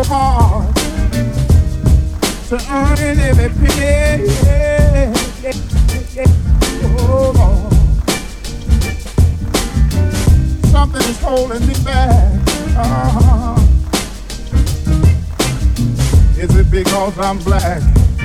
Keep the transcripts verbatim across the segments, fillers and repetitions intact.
so hard to earn every penny. Oh Lord, something is holding me back. Uh-huh. Is it because I'm black?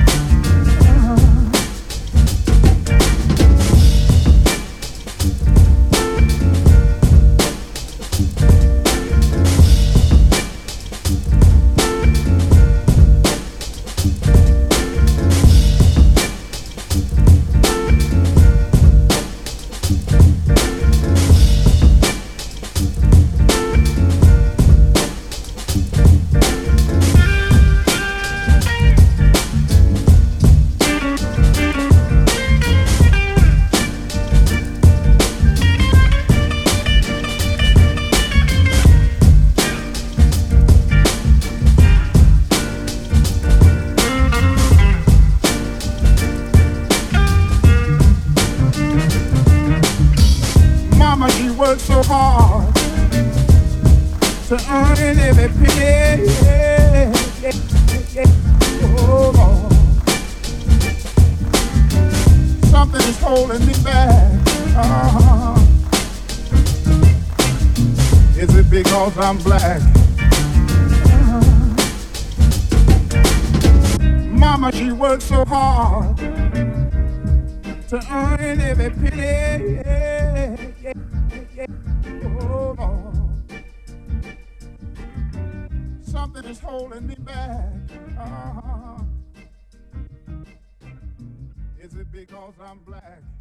Mama, she worked so hard to earn every penny. Oh Lord, something is holding me back. Uh-huh. Is it because I'm black? Uh-huh. Mama, she worked so hard to earn every penny. Oh Lord, something is holding me back. Uh-huh. Is it because I'm black?